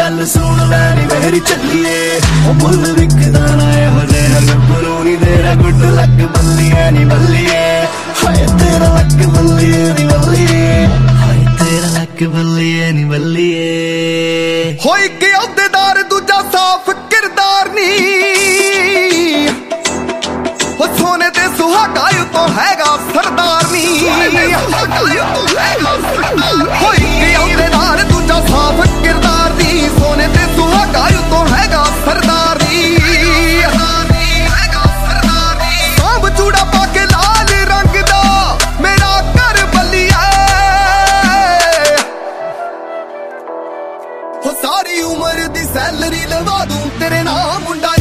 गल सुन लै नी मेरी चलिए मुल विकदा ना इहो जिहा गब्बरू नी तेरा गुड लक बल्लिए नी बल्लिए हाय तेरा लक बल्लिए नी बल्लिए हाय तेरा लक बल्लिए नी बल्लिए होई के अहुदेदार दूजा साफ किरदार नी हो सोने ते सुहागा तो हैगा सरदार नी होई के अहुदेदार दूजा साफ किरदार नी सोने ते सुहागा तो हैगा सरदार नी सांभ चूड़ा पाके लाल रंग दा मेरा घर बल्लिया हो सारी उम्र दी सैलरी लवा दूं तेरे नाम मुंडा